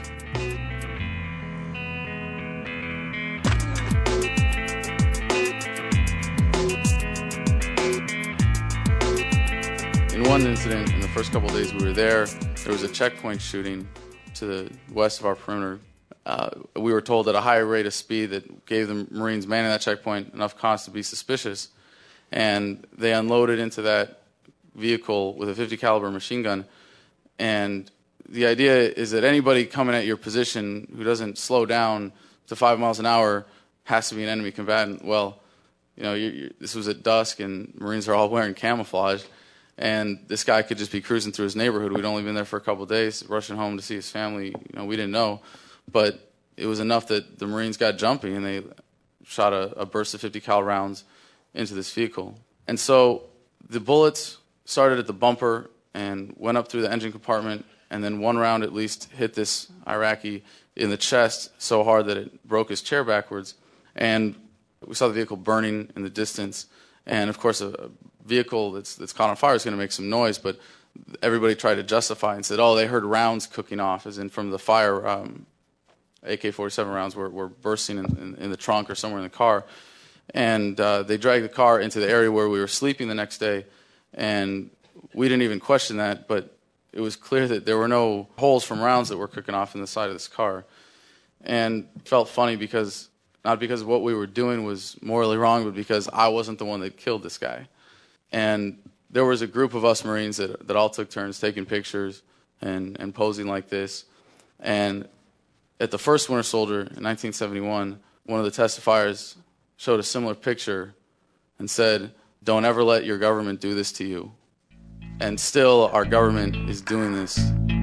Speaker 10: In one incident, in the first couple of days we were there, there was a checkpoint shooting to the west of our perimeter. Uh, we were told at a high rate of speed that gave the Marines manning that checkpoint enough cause to be suspicious, and they unloaded into that vehicle with a fifty caliber machine gun. And the idea is that anybody coming at your position who doesn't slow down to five miles an hour has to be an enemy combatant. Well, you know, you, you, this was at dusk, and Marines are all wearing camouflage, and this guy could just be cruising through his neighborhood. We'd only been there for a couple of days, rushing home to see his family. You know, we didn't know, but it was enough that the Marines got jumpy, and they shot a, a burst of fifty cal rounds into this vehicle. And so the bullets started at the bumper and went up through the engine compartment, and then one round at least hit this Iraqi in the chest so hard that it broke his chair backwards. And we saw the vehicle burning in the distance. And, of course, a, a vehicle that's, that's caught on fire is going to make some noise, but everybody tried to justify and said, oh, they heard rounds cooking off, as in from the fire, um, A K forty-seven rounds were, were bursting in, in, in the trunk or somewhere in the car. And uh, they dragged the car into the area where we were sleeping the next day, and we didn't even question that, but it was clear that there were no holes from rounds that were cooking off in the side of this car. And it felt funny because, not because what we were doing was morally wrong, but because I wasn't the one that killed this guy. And there was a group of us Marines that, that all took turns taking pictures and, and posing like this. And at the first Winter Soldier in nineteen seventy-one, one of the testifiers showed a similar picture and said, "Don't ever let your government do this to you." And still, our government is doing this.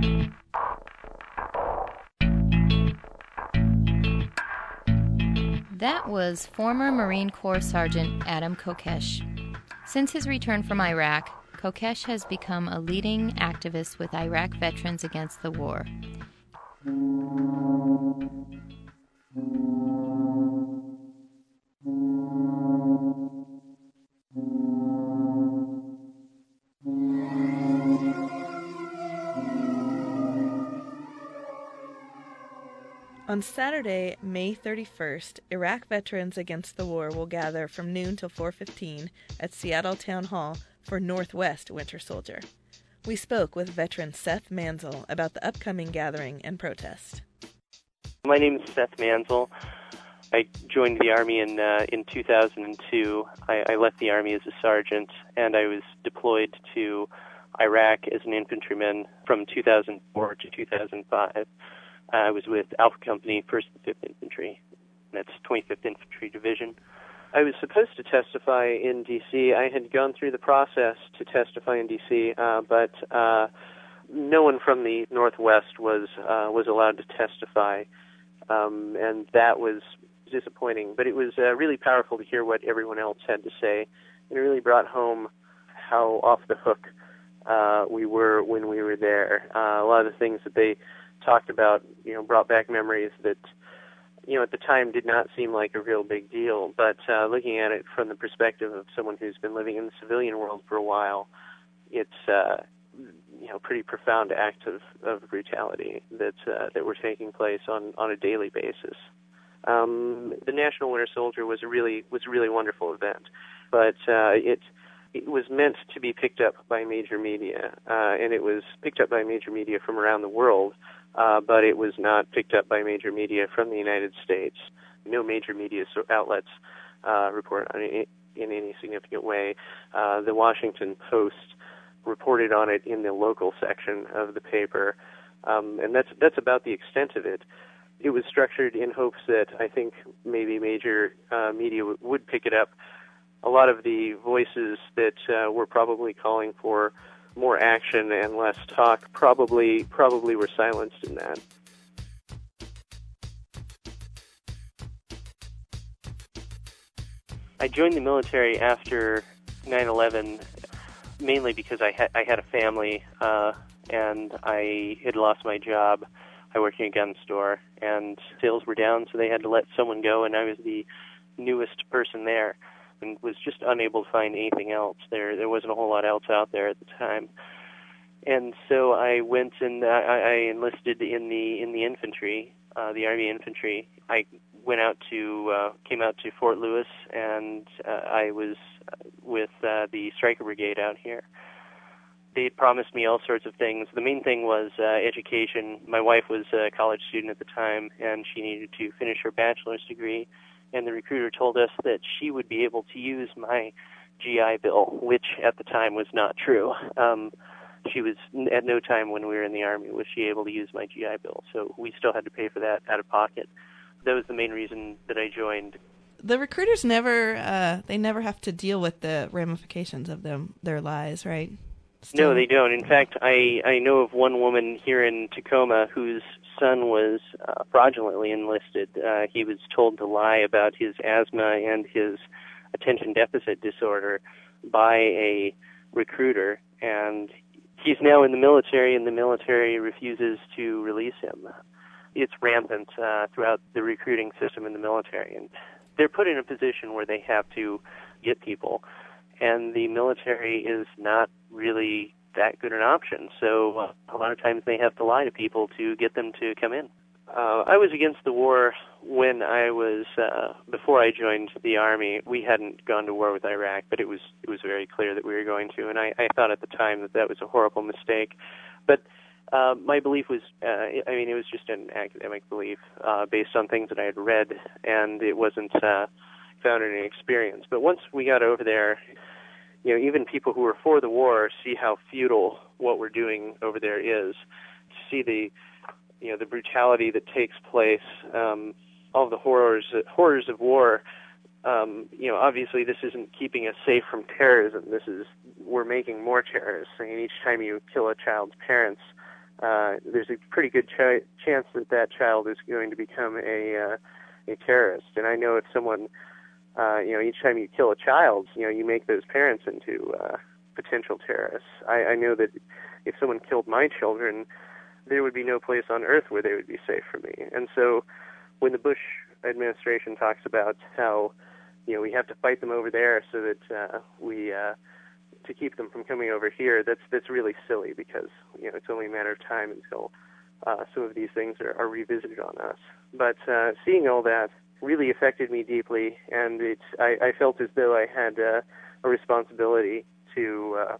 Speaker 2: That was former Marine Corps Sergeant Adam Kokesh. Since his return from Iraq, Kokesh has become a leading activist with Iraq Veterans Against the War.
Speaker 3: On Saturday, May thirty-first, Iraq Veterans Against the War will gather from noon till four fifteen at Seattle Town Hall for Northwest Winter Soldier. We spoke with veteran Seth Mansell about the upcoming gathering and protest.
Speaker 11: My name is Seth Mansell. I joined the Army in uh, in two thousand two. I, I left the Army as a sergeant, and I was deployed to Iraq as an infantryman from two thousand four to two thousand five. I was with Alpha Company, first and fifth Infantry. That's twenty-fifth Infantry Division. I was supposed to testify in D C I had gone through the process to testify in D C, uh, but uh, no one from the Northwest was uh, was allowed to testify, um, and that was disappointing. But it was uh, really powerful to hear what everyone else had to say, and it really brought home how off the hook uh, we were when we were there. Uh, a lot of the things that they talked about, you know, brought back memories that, you know, at the time did not seem like a real big deal. But uh, looking at it from the perspective of someone who's been living in the civilian world for a while, it's, uh, you know, pretty profound act of, of brutality that uh, that were taking place on, on a daily basis. Um, the National Winter Soldier was a really was a really wonderful event, but uh, it it was meant to be picked up by major media, uh, and it was picked up by major media from around the world. Uh, but it was not picked up by major media from the United States. No major media outlets uh, report on it in any significant way. Uh, the Washington Post reported on it in the local section of the paper, um, and that's that's about the extent of it. It was structured in hopes that I think maybe major uh, media w- would pick it up. A lot of the voices that uh, were probably calling for more action and less talk probably probably were silenced in that. I joined the military after nine eleven, mainly because I had I had a family uh, and I had lost my job. I worked in a gun store and sales were down, so they had to let someone go, and I was the newest person there and was just unable to find anything else. There there wasn't a whole lot else out there at the time. And so I went and uh, I, I enlisted in the in the infantry, uh, the Army infantry. I went out to uh, came out to Fort Lewis, and uh, I was with uh, the Stryker Brigade out here. They promised me all sorts of things. The main thing was uh, education. My wife was a college student at the time, and she needed to finish her bachelor's degree. And the recruiter told us that she would be able to use my G I Bill, which at the time was not true. Um, she was, at no time when we were in the Army was she able to use my G I Bill, so we still had to pay for that out of pocket. That was the main reason that I joined.
Speaker 3: The recruiters never, uh, they never have to deal with the ramifications of them, their lies, right? Still.
Speaker 11: No, they don't. In fact, I, I know of one woman here in Tacoma whose son was uh, fraudulently enlisted. Uh, he was told to lie about his asthma and his attention deficit disorder by a recruiter, and he's now in the military, and the military refuses to release him. It's rampant uh, throughout the recruiting system in the military, and they're put in a position where they have to get people, and the military is not really that good an option. So uh, a lot of times they have to lie to people to get them to come in. Uh, I was against the war when I was, uh, before I joined the Army. We hadn't gone to war with Iraq, but it was it was very clear that we were going to, and I, I thought at the time that that was a horrible mistake. But uh, my belief was, uh, I mean, it was just an academic belief uh, based on things that I had read, and it wasn't uh, founded in experience. But once we got over there, you know, even people who were for the war see how futile what we're doing over there is. To see the you know, the brutality that takes place, um, all the horrors horrors of war. Um, you know, obviously this isn't keeping us safe from terrorism. This is, we're making more terrorists. I mean, each time you kill a child's parents, uh, there's a pretty good ch- chance that that child is going to become a uh, a terrorist. And I know if someone, uh, you know, each time you kill a child, you know, you make those parents into uh, potential terrorists. I, I know that if someone killed my children, there would be no place on earth where they would be safe for me. And so when the Bush administration talks about how, you know, we have to fight them over there so that uh, we, uh, to keep them from coming over here, that's that's really silly, because, you know, it's only a matter of time until uh, some of these things are, are revisited on us. But uh, seeing all that really affected me deeply, and it, I, I felt as though I had uh, a responsibility to uh,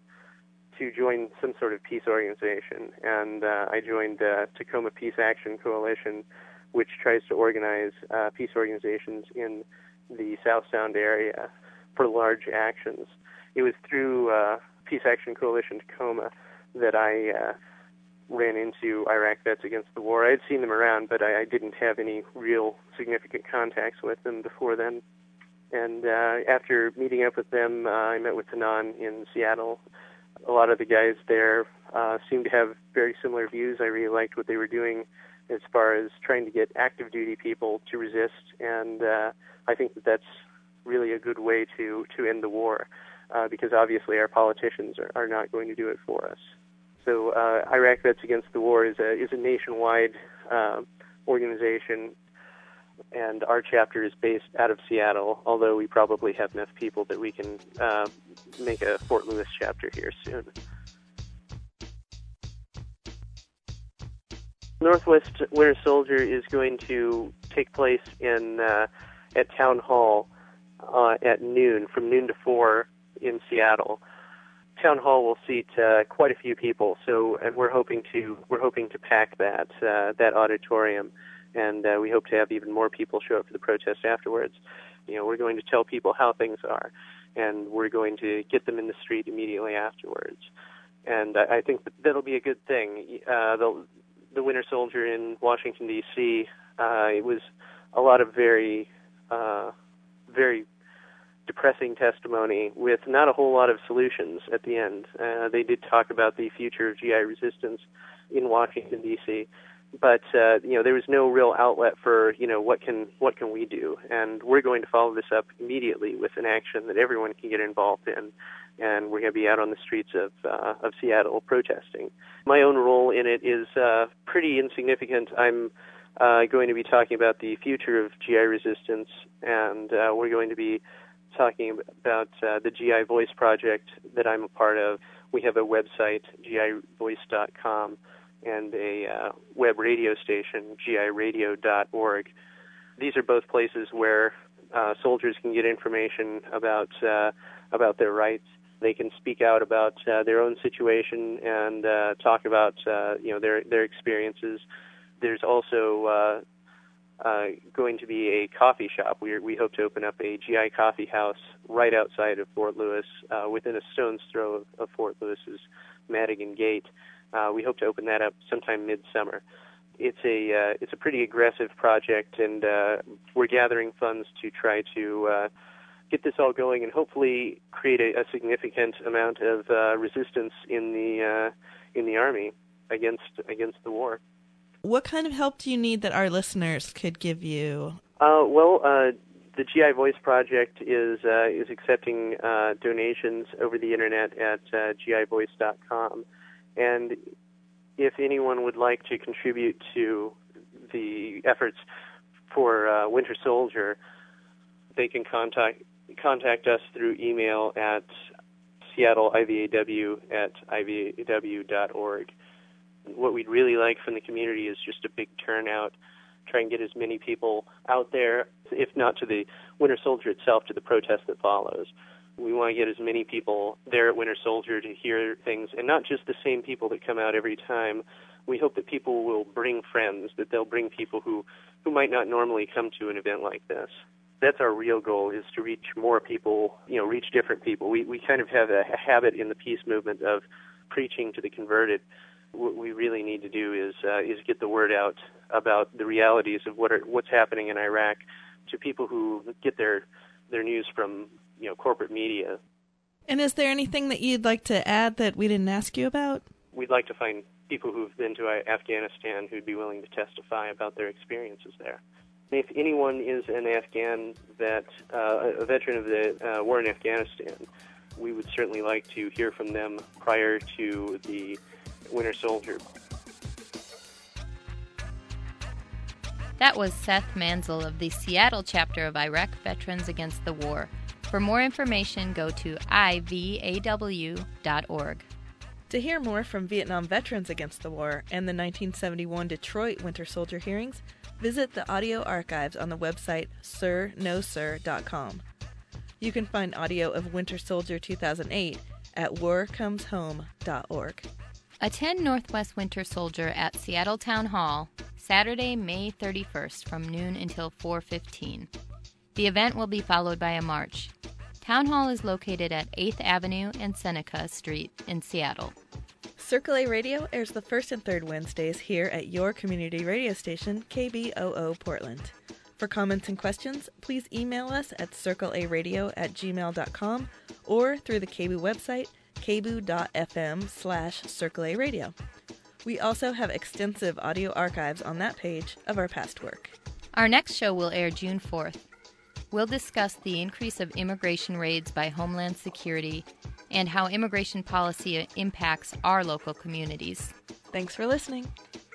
Speaker 11: to join some sort of peace organization, and uh, I joined uh, Tacoma Peace Action Coalition, which tries to organize uh, peace organizations in the South Sound area for large actions. It was through uh, Peace Action Coalition Tacoma that I uh, ran into Iraq Vets Against the War. I had seen them around, but I, I didn't have any real significant contacts with them before then. And uh, after meeting up with them, uh, I met with Tanan in Seattle. A lot of the guys there uh, seemed to have very similar views. I really liked what they were doing as far as trying to get active duty people to resist, and uh, I think that that's really a good way to, to end the war, uh, because obviously our politicians are, are not going to do it for us. So uh, Iraq Vets Against the War is a, is a nationwide uh, organization, and our chapter is based out of Seattle, although we probably have enough people that we can uh, make a Fort Lewis chapter here soon. Northwest Winter Soldier is going to take place in uh, at Town Hall uh, at noon, from noon to four in Seattle. Town Hall will seat uh, quite a few people, so and we're hoping to we're hoping to pack that uh, that auditorium. And uh, we hope to have even more people show up for the protest afterwards. You know, we're going to tell people how things are, and we're going to get them in the street immediately afterwards. And I, I think that that'll be a good thing. Uh, the, the Winter Soldier in Washington, D C, uh, it was a lot of very, uh, very depressing testimony with not a whole lot of solutions at the end. Uh, they did talk about the future of G I resistance in Washington, D C, but uh, you know, there was no real outlet for, you know, what can what can we do, and we're going to follow this up immediately with an action that everyone can get involved in, and we're going to be out on the streets of uh, of Seattle protesting. My own role in it is uh, pretty insignificant. I'm uh, going to be talking about the future of G I resistance, and uh, we're going to be talking about uh, the G I Voice project that I'm a part of. We have a website, G I voice dot com, and a uh, web radio station, G I radio dot org. These are both places where uh, soldiers can get information about uh, about their rights They can speak out about uh, their own situation and uh, talk about uh, you know their their experiences. There's also uh, uh, going to be a coffee shop. We we hope to open up a G I coffee house right outside of Fort Lewis, uh, within a stone's throw of, of Fort Lewis's Madigan Gate. Uh, we hope to open that up sometime midsummer. It's a uh, it's a pretty aggressive project, and uh, we're gathering funds to try to uh, get this all going and hopefully create a, a significant amount of uh, resistance in the uh, in the Army against against the war.
Speaker 3: What kind of help do you need that our listeners could give you?
Speaker 11: Uh, well, uh, the G I Voice Project is uh, is accepting uh, donations over the internet at uh, G I voice dot com, and if anyone would like to contribute to the efforts for uh, Winter Soldier, they can contact contact us through email at Seattle I V A W at I V A W dot org. What we'd really like from the community is just a big turnout, try and get as many people out there, if not to the Winter Soldier itself, to the protest that follows. We want to get as many people there at Winter Soldier to hear things, and not just the same people that come out every time. We hope that people will bring friends, that they'll bring people who, who might not normally come to an event like this. That's our real goal, is to reach more people, you know, reach different people. We we kind of have a, a habit in the peace movement of preaching to the converted. What we really need to do is uh, is get the word out about the realities of what are, what's happening in Iraq to people who get their their news from, you know, corporate media.
Speaker 3: And is there anything that you'd like to add that we didn't ask you about?
Speaker 11: We'd like to find people who've been to Afghanistan who'd be willing to testify about their experiences there. If anyone is an Afghan that uh, a veteran of the uh, war in Afghanistan, we would certainly like to hear from them prior to the Winter Soldier.
Speaker 2: That was Seth Manzel of the Seattle chapter of Iraq Veterans Against the War. For more information, go to I V A W dot org.
Speaker 3: To hear more from Vietnam Veterans Against the War and the nineteen seventy-one Detroit Winter Soldier hearings, visit the audio archives on the website sir no sir dot com. You can find audio of Winter Soldier two thousand eight at war comes home dot org.
Speaker 2: Attend Northwest Winter Soldier at Seattle Town Hall, Saturday, May thirty-first from noon until four fifteen. The event will be followed by a march. Town Hall is located at eighth Avenue and Seneca Street in Seattle.
Speaker 3: Circle A Radio airs the first and third Wednesdays here at your community radio station, K B O O Portland. For comments and questions, please email us at circle a radio at gmail dot com or through the K B O O website, k b o o dot f m slash circle a radio. We also have extensive audio archives on that page of our past work.
Speaker 2: Our next show will air June fourth. We'll discuss the increase of immigration raids by Homeland Security and how immigration policy impacts our local communities.
Speaker 3: Thanks for listening.